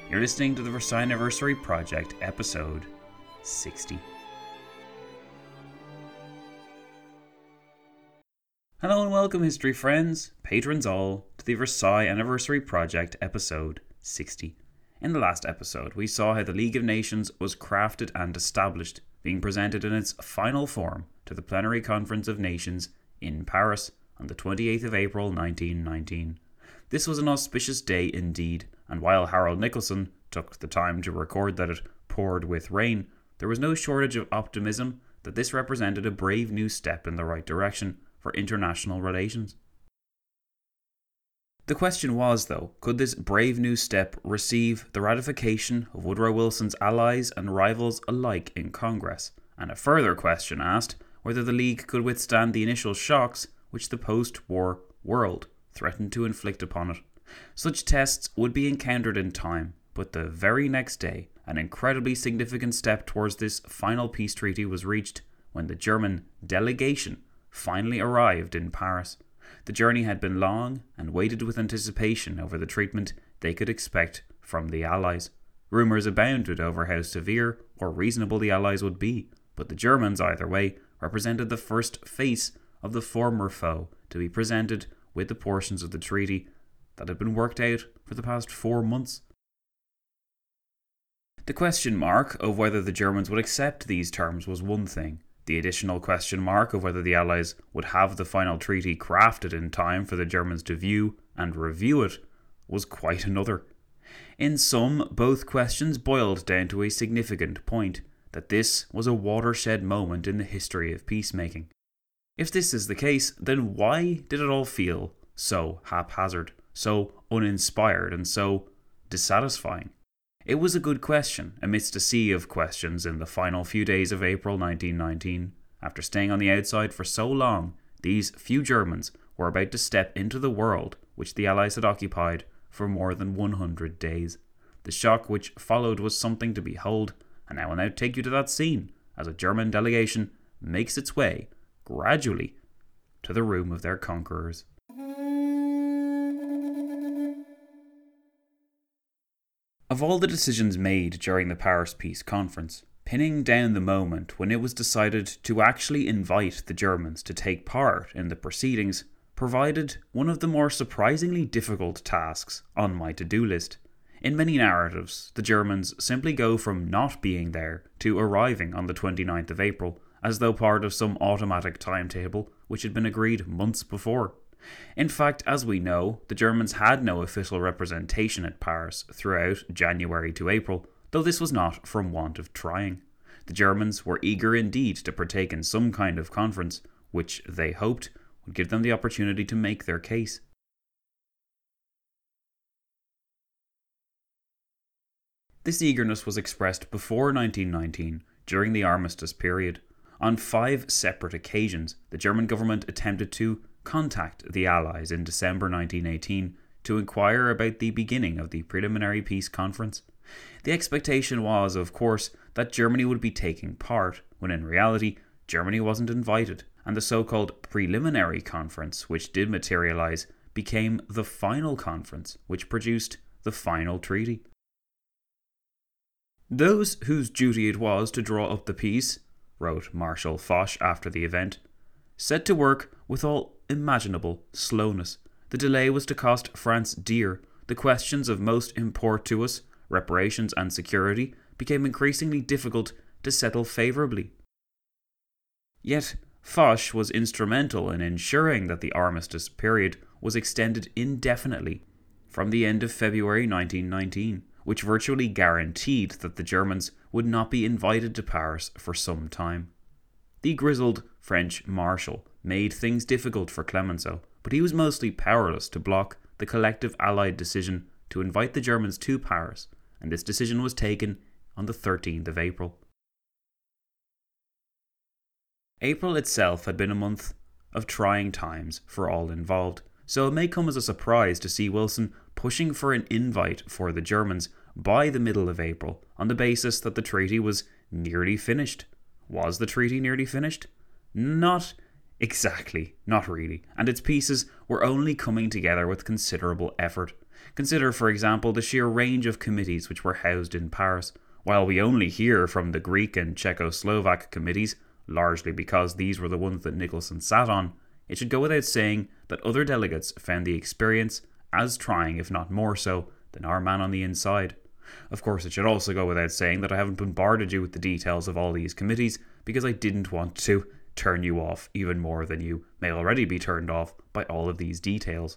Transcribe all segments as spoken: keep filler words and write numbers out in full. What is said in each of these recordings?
You're listening to the Versailles Anniversary Project, episode sixty. Hello and welcome, history friends, patrons all, to the Versailles Anniversary Project, episode sixty. In the last episode, we saw how the League of Nations was crafted and established, being presented in its final form to the Plenary Conference of Nations in Paris on the twenty-eighth of April nineteen nineteen. This was an auspicious day indeed, and while Harold Nicolson took the time to record that it poured with rain, there was no shortage of optimism that this represented a brave new step in the right direction for international relations. The question was, though, could this brave new step receive the ratification of Woodrow Wilson's allies and rivals alike in Congress? And a further question asked whether the League could withstand the initial shocks which the post-war world threatened to inflict upon it. Such tests would be encountered in time, but the very next day, an incredibly significant step towards this final peace treaty was reached when the German delegation finally arrived in Paris. The journey had been long and waited with anticipation over the treatment they could expect from the Allies. Rumours abounded over how severe or reasonable the Allies would be, but the Germans, either way, represented the first face of the former foe to be presented with the portions of the treaty that had been worked out for the past four months. The question mark of whether the Germans would accept these terms was one thing. The additional question mark of whether the Allies would have the final treaty crafted in time for the Germans to view and review it was quite another. In sum, both questions boiled down to a significant point, that this was a watershed moment in the history of peacemaking. If this is the case, then why did it all feel so haphazard, so uninspired, and so dissatisfying? It was a good question amidst a sea of questions in the final few days of April nineteen nineteen. After staying on the outside for so long, these few Germans were about to step into the world which the Allies had occupied for more than one hundred days. The shock which followed was something to behold, and I will now take you to that scene as a German delegation makes its way, gradually, to the room of their conquerors. Of all the decisions made during the Paris Peace Conference, pinning down the moment when it was decided to actually invite the Germans to take part in the proceedings provided one of the more surprisingly difficult tasks on my to-do list. In many narratives, the Germans simply go from not being there to arriving on the twenty-ninth of April, as though part of some automatic timetable which had been agreed months before. In fact, as we know, the Germans had no official representation at Paris throughout January to April, though this was not from want of trying. The Germans were eager indeed to partake in some kind of conference, which they hoped would give them the opportunity to make their case. This eagerness was expressed before nineteen nineteen, during the armistice period. On five separate occasions, the German government attempted to contact the Allies in December nineteen eighteen to inquire about the beginning of the preliminary peace conference. The expectation was, of course, that Germany would be taking part, when in reality, Germany wasn't invited, and the so-called preliminary conference, which did materialise, became the final conference, which produced the final treaty. Those whose duty it was to draw up the peace, wrote Marshal Foch after the event, set to work with all imaginable slowness. The delay was to cost France dear. The questions of most import to us, reparations and security, became increasingly difficult to settle favourably. Yet Foch was instrumental in ensuring that the armistice period was extended indefinitely from the end of February nineteen nineteen, which virtually guaranteed that the Germans would not be invited to Paris for some time. The grizzled French marshal made things difficult for Clemenceau, but he was mostly powerless to block the collective Allied decision to invite the Germans to Paris, and this decision was taken on the thirteenth of April. April itself had been a month of trying times for all involved, so it may come as a surprise to see Wilson pushing for an invite for the Germans by the middle of April on the basis that the treaty was nearly finished. Was the treaty nearly finished? Not exactly, not really, and its pieces were only coming together with considerable effort. Consider, for example, the sheer range of committees which were housed in Paris. While we only hear from the Greek and Czechoslovak committees, largely because these were the ones that Nicholson sat on, it should go without saying that other delegates found the experience as trying, if not more so, than our man on the inside. Of course, it should also go without saying that I haven't bombarded you with the details of all these committees because I didn't want to turn you off even more than you may already be turned off by all of these details.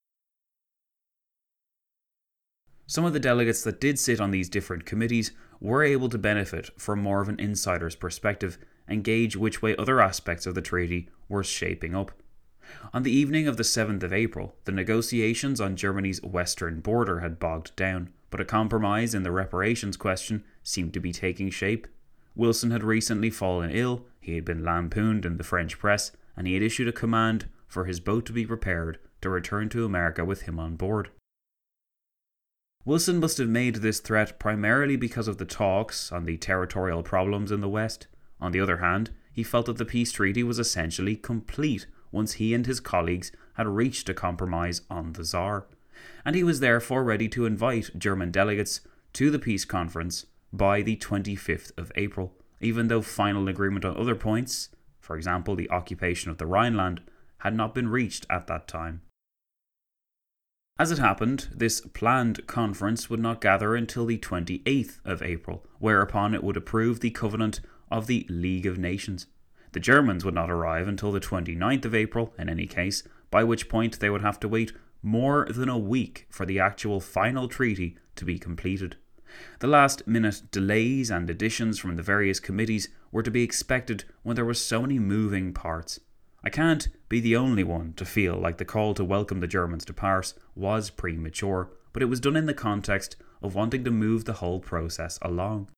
Some of the delegates that did sit on these different committees were able to benefit from more of an insider's perspective and gauge which way other aspects of the treaty were shaping up. On the evening of the seventh of April, the negotiations on Germany's western border had bogged down, but a compromise in the reparations question seemed to be taking shape. Wilson had recently fallen ill, he had been lampooned in the French press, and he had issued a command for his boat to be prepared to return to America with him on board. Wilson must have made this threat primarily because of the talks on the territorial problems in the West. On the other hand, he felt that the peace treaty was essentially complete once he and his colleagues had reached a compromise on the Tsar, and he was therefore ready to invite German delegates to the peace conference by the twenty-fifth of April, even though final agreement on other points, for example the occupation of the Rhineland, had not been reached at that time. As it happened, this planned conference would not gather until the twenty-eighth of April, whereupon it would approve the Covenant of the League of Nations. The Germans would not arrive until the twenty-ninth of April, in any case, by which point they would have to wait more than a week for the actual final treaty to be completed. The last-minute delays and additions from the various committees were to be expected when there were so many moving parts. I can't be the only one to feel like the call to welcome the Germans to Paris was premature, but it was done in the context of wanting to move the whole process along.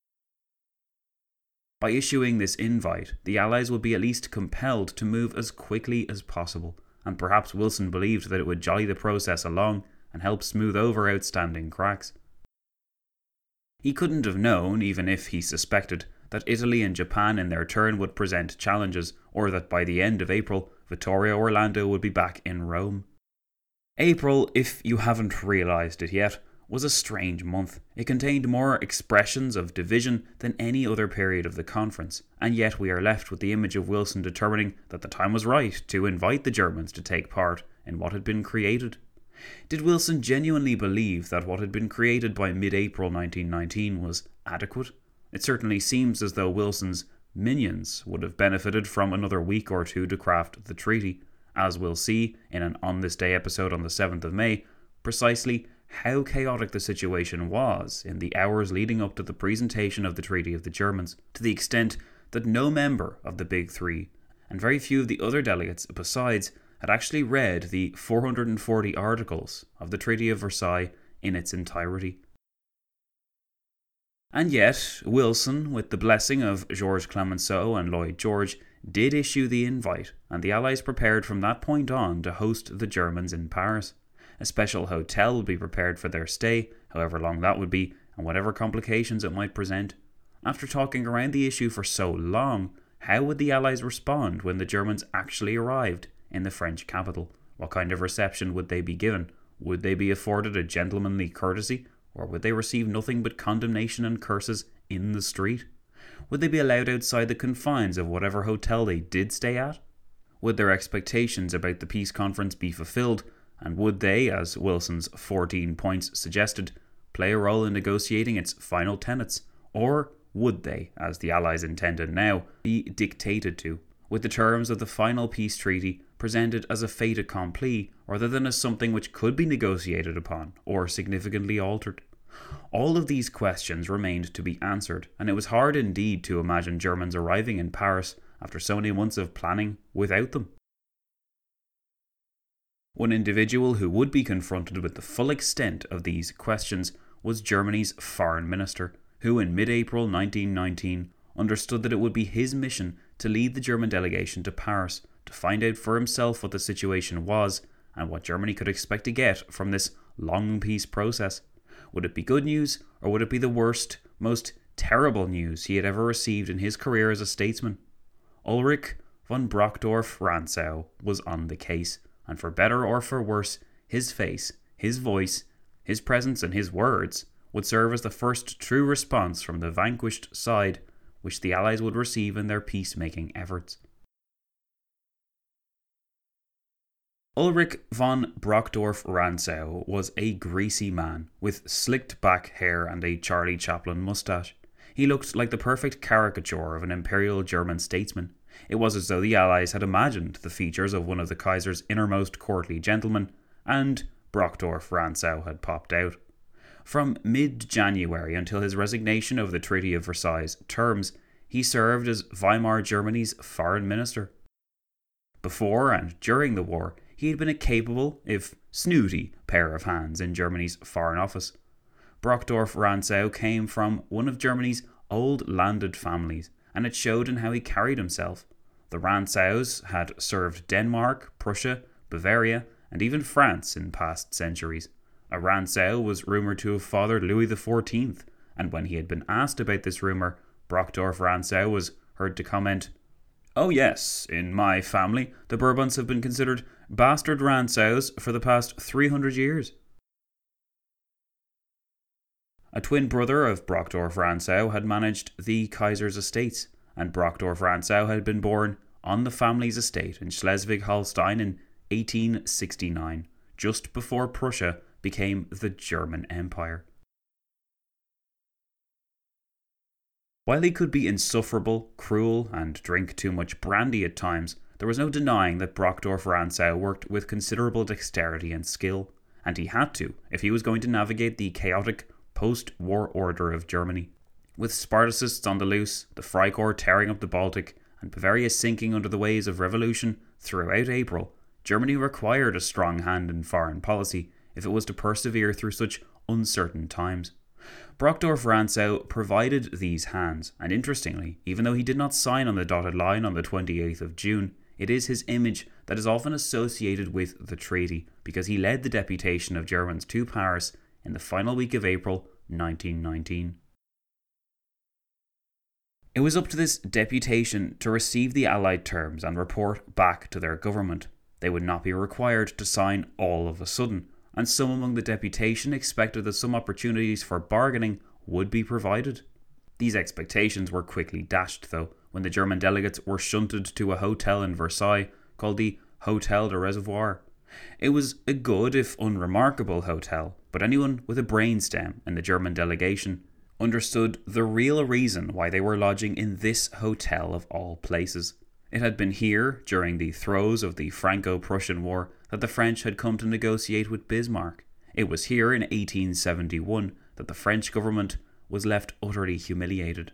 By issuing this invite, the Allies would be at least compelled to move as quickly as possible, and perhaps Wilson believed that it would jolly the process along and help smooth over outstanding cracks. He couldn't have known, even if he suspected, that Italy and Japan in their turn would present challenges, or that by the end of April, Vittorio Orlando would be back in Rome. April, if you haven't realised it yet, was a strange month. It contained more expressions of division than any other period of the conference, and yet we are left with the image of Wilson determining that the time was right to invite the Germans to take part in what had been created. Did Wilson genuinely believe that what had been created by mid-April nineteen nineteen was adequate? It certainly seems as though Wilson's minions would have benefited from another week or two to craft the treaty. As we'll see in an On This Day episode on the seventh of May, precisely how chaotic the situation was in the hours leading up to the presentation of the Treaty of the Germans, to the extent that no member of the Big Three, and very few of the other delegates besides, had actually read the four hundred forty articles of the Treaty of Versailles in its entirety. And yet, Wilson, with the blessing of Georges Clemenceau and Lloyd George, did issue the invite, and the Allies prepared from that point on to host the Germans in Paris. A special hotel would be prepared for their stay, however long that would be, and whatever complications it might present. After talking around the issue for so long, how would the Allies respond when the Germans actually arrived in the French capital? What kind of reception would they be given? Would they be afforded a gentlemanly courtesy, or would they receive nothing but condemnation and curses in the street? Would they be allowed outside the confines of whatever hotel they did stay at? Would their expectations about the peace conference be fulfilled, and would they, as Wilson's fourteen points suggested, play a role in negotiating its final tenets? Or would they, as the Allies intended now, be dictated to, with the terms of the final peace treaty presented as a fait accompli rather than as something which could be negotiated upon or significantly altered? All of these questions remained to be answered, and it was hard indeed to imagine Germans arriving in Paris after so many months of planning without them. One individual who would be confronted with the full extent of these questions was Germany's foreign minister, who in mid-April nineteen nineteen understood that it would be his mission to lead the German delegation to Paris to find out for himself what the situation was and what Germany could expect to get from this long peace process. Would it be good news, or would it be the worst, most terrible news he had ever received in his career as a statesman? Ulrich von Brockdorff-Rantzau was on the case, and for better or for worse, his face, his voice, His presence and his words would serve as the first true response from the vanquished side, which the Allies would receive in their peacemaking efforts. Ulrich von Brockdorff-Rantzau was a greasy man with slicked back hair and a Charlie Chaplin moustache. He looked like the perfect caricature of an imperial German statesman. It was as though the Allies had imagined the features of one of the Kaiser's innermost courtly gentlemen, and Brockdorff-Rantzau had popped out. From mid-January until his resignation of the Treaty of Versailles terms, he served as Weimar Germany's foreign minister. Before and during the war, he had been a capable, if snooty, pair of hands in Germany's Foreign Office. Brockdorff-Rantzau came from one of Germany's old landed families, and it showed in how he carried himself. The Rantzaus had served Denmark, Prussia, Bavaria, and even France in past centuries. A Rantzau was rumoured to have fathered Louis the fourteenth, and when he had been asked about this rumour, Brockdorff-Rantzau was heard to comment, "Oh yes, in my family, the Bourbons have been considered bastard Rantzaus for the past three hundred years. A twin brother of Brockdorff-Rantzau had managed the Kaiser's estates, and Brockdorff-Rantzau had been born on the family's estate in Schleswig-Holstein in eighteen sixty-nine, just before Prussia became the German Empire. While he could be insufferable, cruel, and drink too much brandy at times, there was no denying that Brockdorff-Rantzau worked with considerable dexterity and skill, and he had to if he was going to navigate the chaotic post-war order of Germany. With Spartacists on the loose, the Freikorps tearing up the Baltic, and Bavaria sinking under the waves of revolution throughout April, Germany required a strong hand in foreign policy if it was to persevere through such uncertain times. Brockdorff-Rantzau provided these hands, and interestingly, even though he did not sign on the dotted line on the twenty-eighth of June, it is his image that is often associated with the treaty, because he led the deputation of Germans to Paris in the final week of April nineteen nineteen. It was up to this deputation to receive the Allied terms and report back to their government. They would not be required to sign all of a sudden, and some among the deputation expected that some opportunities for bargaining would be provided. These expectations were quickly dashed, though, when the German delegates were shunted to a hotel in Versailles called the Hotel de Reservoir. It was a good, if unremarkable, hotel, but anyone with a brainstem in the German delegation understood the real reason why they were lodging in this hotel of all places. It had been here, during the throes of the Franco-Prussian War, that the French had come to negotiate with Bismarck. It was here in eighteen seventy-one that the French government was left utterly humiliated.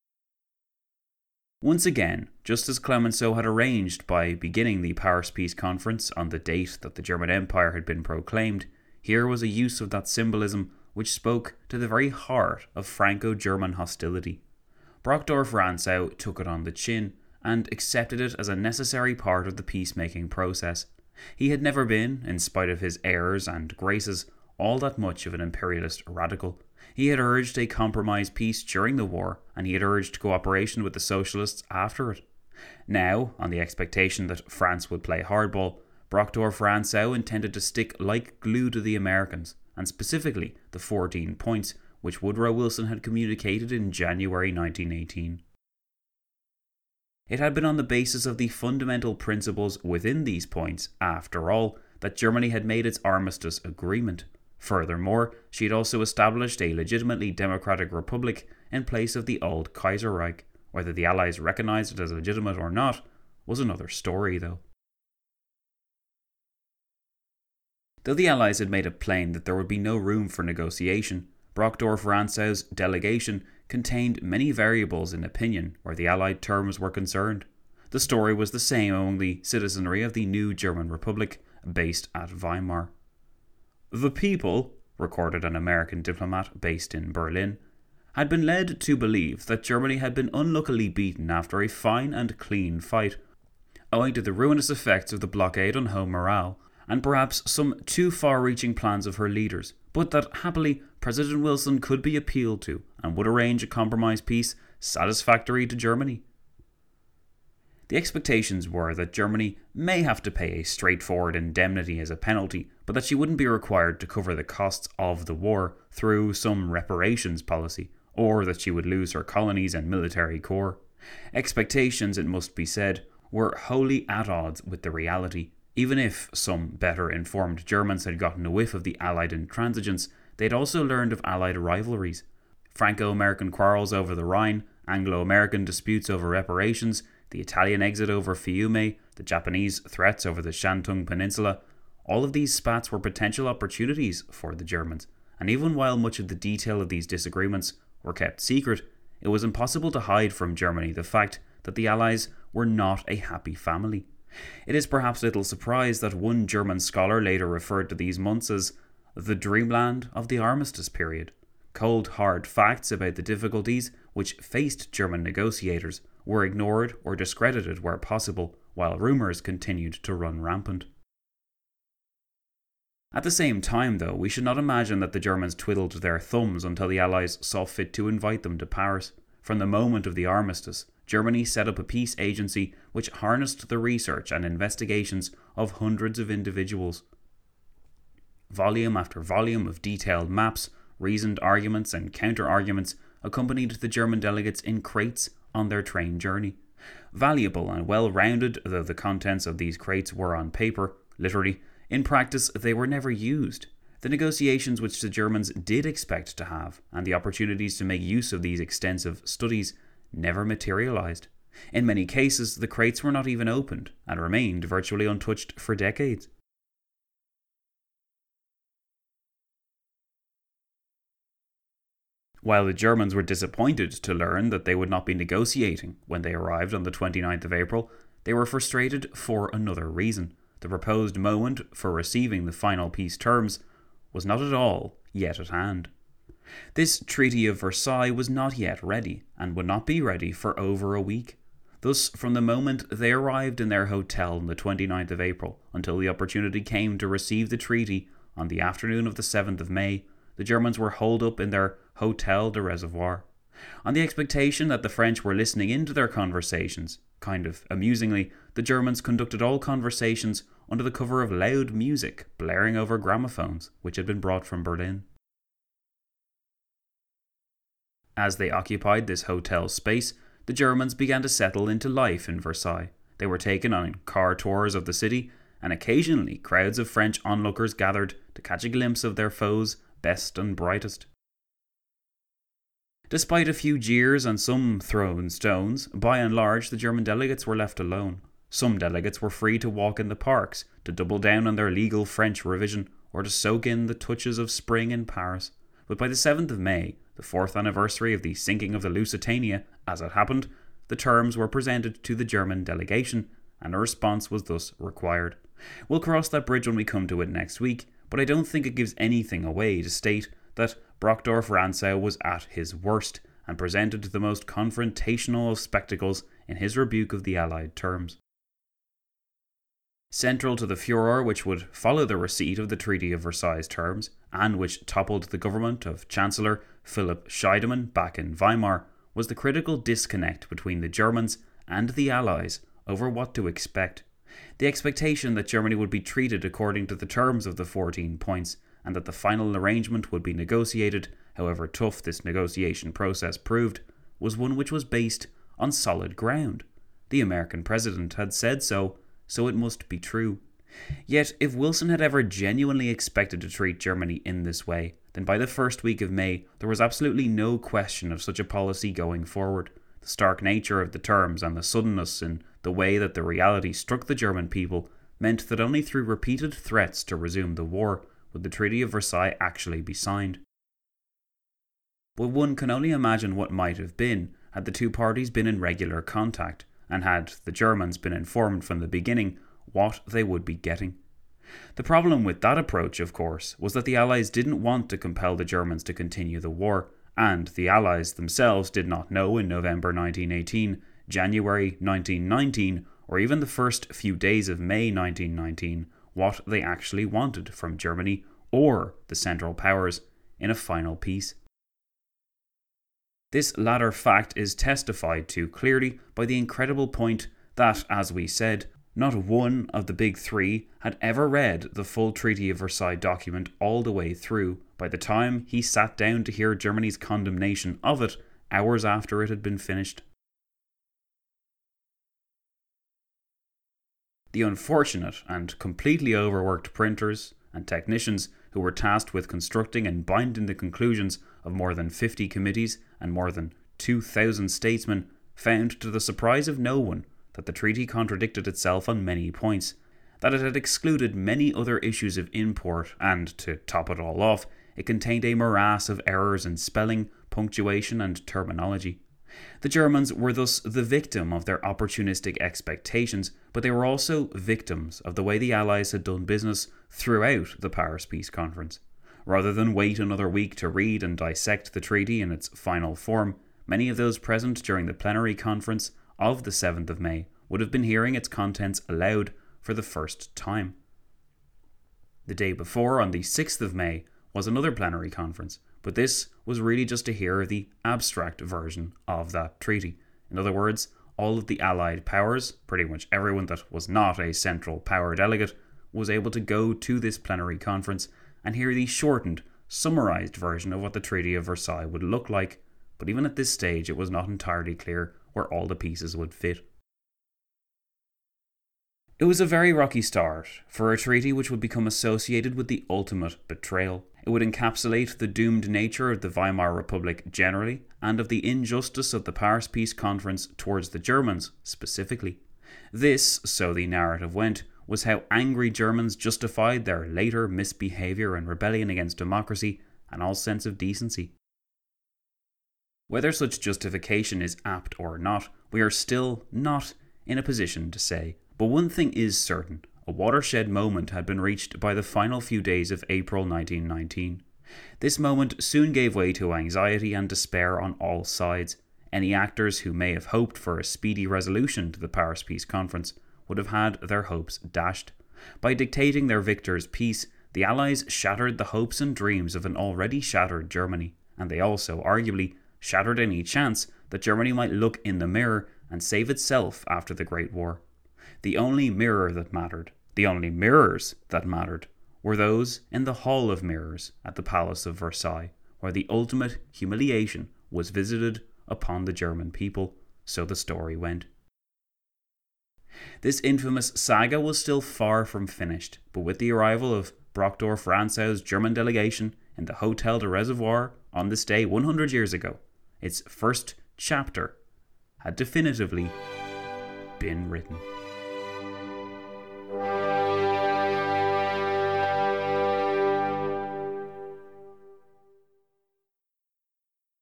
Once again, just as Clemenceau had arranged by beginning the Paris Peace Conference on the date that the German Empire had been proclaimed, here was a use of that symbolism which spoke to the very heart of Franco-German hostility. Brockdorff-Rantzau took it on the chin and accepted it as a necessary part of the peacemaking process. He had never been, in spite of his airs and graces, all that much of an imperialist radical. He had urged a compromise peace during the war, and he had urged cooperation with the socialists after it. Now, on the expectation that France would play hardball, Brockdorff-Rantzau intended to stick like glue to the Americans, and specifically the fourteen points which Woodrow Wilson had communicated in January nineteen eighteen. It had been on the basis of the fundamental principles within these points, after all, that Germany had made its armistice agreement. Furthermore, she had also established a legitimately democratic republic in place of the old Kaiserreich. Whether the Allies recognised it as legitimate or not was another story, though. Though the Allies had made it plain that there would be no room for negotiation, Brockdorff-Rantzau's delegation contained many variables in opinion where the Allied terms were concerned. The story was the same among the citizenry of the new German Republic based at Weimar. The people, recorded an American diplomat based in Berlin, had been led to believe that Germany had been unluckily beaten after a fine and clean fight, owing to the ruinous effects of the blockade on home morale, and perhaps some too far-reaching plans of her leaders, but that happily President Wilson could be appealed to and would arrange a compromise peace satisfactory to Germany. The expectations were that Germany may have to pay a straightforward indemnity as a penalty, but that she wouldn't be required to cover the costs of the war through some reparations policy, or that she would lose her colonies and military corps. Expectations, it must be said, were wholly at odds with the reality. Even if some better informed Germans had gotten a whiff of the Allied intransigence, they had also learned of Allied rivalries. Franco-American quarrels over the Rhine, Anglo-American disputes over reparations, the Italian exit over Fiume, the Japanese threats over the Shantung Peninsula. All of these spats were potential opportunities for the Germans, and even while much of the detail of these disagreements were kept secret, it was impossible to hide from Germany the fact that the Allies were not a happy family. It is perhaps little surprise that one German scholar later referred to these months as the dreamland of the armistice period. Cold, hard facts about the difficulties which faced German negotiators were ignored or discredited where possible, while rumours continued to run rampant. At the same time, though, we should not imagine that the Germans twiddled their thumbs until the Allies saw fit to invite them to Paris. From the moment of the armistice, Germany set up a peace agency which harnessed the research and investigations of hundreds of individuals. Volume after volume of detailed maps, reasoned arguments and counter-arguments accompanied the German delegates in crates on their train journey. Valuable and well-rounded though the contents of these crates were on paper, literally, in practice they were never used. The negotiations which the Germans did expect to have, and the opportunities to make use of these extensive studies, never materialised. In many cases, the crates were not even opened, and remained virtually untouched for decades. While the Germans were disappointed to learn that they would not be negotiating when they arrived on the twenty-ninth of April, they were frustrated for another reason. The proposed moment for receiving the final peace terms was not at all yet at hand. This Treaty of Versailles was not yet ready, and would not be ready for over a week. Thus, from the moment they arrived in their hotel on the twenty-ninth of April until the opportunity came to receive the treaty on the afternoon of the seventh of May, the Germans were holed up in their Hotel de Reservoir, on the expectation that the French were listening into their conversations. Kind of amusingly, the Germans conducted all conversations under the cover of loud music blaring over gramophones, which had been brought from Berlin. As they occupied this hotel space, the Germans began to settle into life in Versailles. They were taken on car tours of the city, and occasionally crowds of French onlookers gathered to catch a glimpse of their foes' best and brightest. Despite a few jeers and some thrown stones, by and large the German delegates were left alone. Some delegates were free to walk in the parks, to double down on their legal French revision, or to soak in the touches of spring in Paris. But by the seventh of May, the fourth anniversary of the sinking of the Lusitania, as it happened, the terms were presented to the German delegation, and a response was thus required. We'll cross that bridge when we come to it next week, but I don't think it gives anything away to state that Brockdorff-Rantzau was at his worst and presented the most confrontational of spectacles in his rebuke of the Allied terms. Central to the furor which would follow the receipt of the Treaty of Versailles terms, and which toppled the government of Chancellor Philipp Scheidemann back in Weimar, was the critical disconnect between the Germans and the Allies over what to expect. The expectation that Germany would be treated according to the terms of the fourteen points, and that the final arrangement would be negotiated, however tough this negotiation process proved, was one which was based on solid ground. The American president had said so, so it must be true. Yet, if Wilson had ever genuinely expected to treat Germany in this way, then by the first week of May there was absolutely no question of such a policy going forward. The stark nature of the terms and the suddenness in the way that the reality struck the German people meant that only through repeated threats to resume the war would the Treaty of Versailles actually be signed. But one can only imagine what might have been had the two parties been in regular contact, and had the Germans been informed from the beginning what they would be getting. The problem with that approach, of course, was that the Allies didn't want to compel the Germans to continue the war, and the Allies themselves did not know in November nineteen eighteen, January nineteen nineteen, or even the first few days of May nineteen nineteen, what they actually wanted from Germany or the Central Powers in a final peace. This latter fact is testified to clearly by the incredible point that, as we said, not one of the big three had ever read the full Treaty of Versailles document all the way through by the time he sat down to hear Germany's condemnation of it hours after it had been finished. The unfortunate and completely overworked printers and technicians who were tasked with constructing and binding the conclusions of more than fifty committees and more than two thousand statesmen found, to the surprise of no one, that the treaty contradicted itself on many points, that it had excluded many other issues of import, and, to top it all off, it contained a morass of errors in spelling, punctuation, and terminology. The Germans were thus the victim of their opportunistic expectations, but they were also victims of the way the Allies had done business throughout the Paris Peace Conference. Rather than wait another week to read and dissect the treaty in its final form, many of those present during the plenary conference of the seventh of May would have been hearing its contents aloud for the first time. The day before, on the sixth of May, was another plenary conference, but this was really just to hear the abstract version of that treaty. In other words, all of the Allied powers, pretty much everyone that was not a Central Power delegate, was able to go to this plenary conference and hear the shortened, summarised version of what the Treaty of Versailles would look like, but even at this stage it was not entirely clear where all the pieces would fit. It was a very rocky start for a treaty which would become associated with the ultimate betrayal. It would encapsulate the doomed nature of the Weimar Republic generally, and of the injustice of the Paris Peace Conference towards the Germans specifically. This, so the narrative went, was how angry Germans justified their later misbehaviour and rebellion against democracy and all sense of decency. Whether such justification is apt or not, we are still not in a position to say. But one thing is certain: a watershed moment had been reached by the final few days of April nineteen nineteen. This moment soon gave way to anxiety and despair on all sides. Any actors who may have hoped for a speedy resolution to the Paris Peace Conference would have had their hopes dashed. By dictating their victors' peace, the Allies shattered the hopes and dreams of an already shattered Germany, and they also, arguably, shattered any chance that Germany might look in the mirror and save itself after the Great War. The only mirror that mattered, the only mirrors that mattered, were those in the Hall of Mirrors at the Palace of Versailles, where the ultimate humiliation was visited upon the German people, so the story went. This infamous saga was still far from finished, but with the arrival of Brockdorff-Ransau's German delegation in the Hotel de Reservoir on this day one hundred years ago, its first chapter had definitively been written.